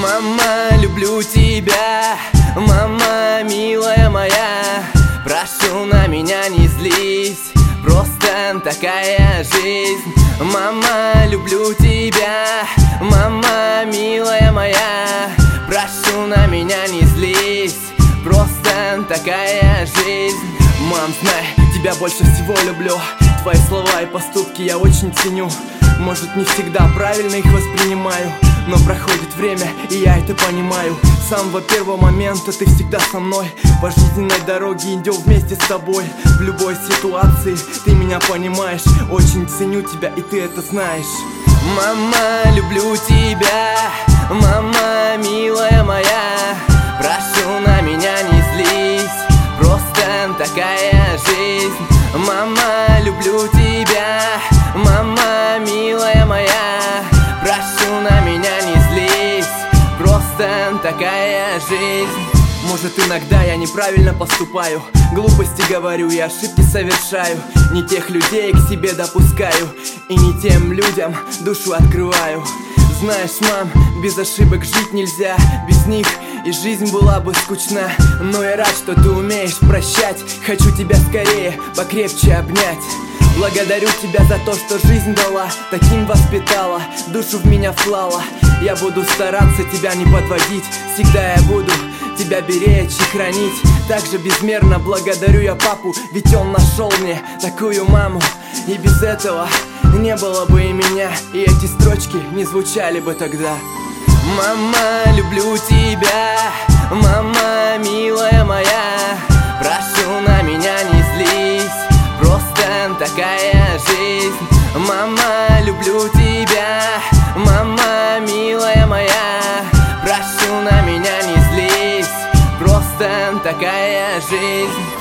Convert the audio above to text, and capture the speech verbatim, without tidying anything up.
Мама, люблю тебя, мама, милая моя. Прошу, на меня не злись, просто такая жизнь. Мама, люблю тебя, мама, милая моя. Прошу, на меня не злись, просто такая жизнь. Мам, знай, тебя больше всего люблю. Твои слова и поступки я очень ценю. Может, не всегда правильно их воспринимаю, но проходит время, и я это понимаю. С самого первого момента ты всегда со мной. По жизненной дороге идем вместе с тобой. В любой ситуации ты меня понимаешь. Очень ценю тебя, и ты это знаешь. Мама, люблю тебя, мама, милая моя. Прошу, на меня не злись, просто такая жизнь. Мама, люблю тебя, мама, милая моя. Прошу, на меня не злись, просто такая жизнь. Может, иногда я неправильно поступаю, глупости говорю и ошибки совершаю. Не тех людей к себе допускаю, и не тем людям душу открываю. Знаешь, мам, без ошибок жить нельзя, без них и жизнь была бы скучна. Но я рад, что ты умеешь прощать. Хочу тебя скорее покрепче обнять. Благодарю тебя за то, что жизнь дала, таким воспитала, душу в меня вклала. Я буду стараться тебя не подводить, всегда я буду тебя беречь и хранить. Также безмерно благодарю я папу, ведь он нашел мне такую маму. И без этого не было бы и меня, и эти строчки не звучали бы тогда. Мама, люблю тебя, мама, милая моя. Прошу, на меня не злись, просто такая жизнь. Мама, люблю тебя, мама, милая моя. Прошу, на меня не злись, просто такая жизнь.